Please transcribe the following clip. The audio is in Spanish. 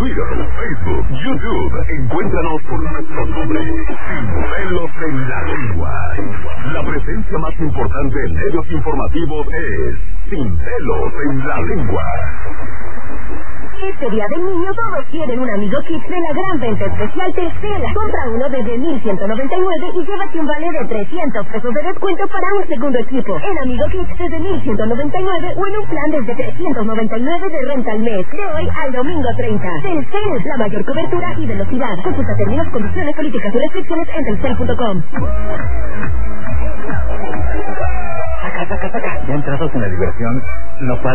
Twitter, Facebook, YouTube. Encuéntranos por nuestro nombre. Sin pelos en la lengua. La presencia más importante en medios informativos es Sin pelos en la lengua. Este día del niño todos quieren un Amigo Kids de la gran venta especial Telcel. Compra uno desde 1,199 y llévate un vale de 300 pesos de descuento para un segundo equipo. En Amigo Kids desde 1,199 o en un plan desde 399 de renta al mes. De hoy al domingo 30. Telcel, la mayor cobertura y velocidad. Consulta términos, condiciones, políticas y restricciones en telcel.com. Saca. Ya entrados en la diversión, no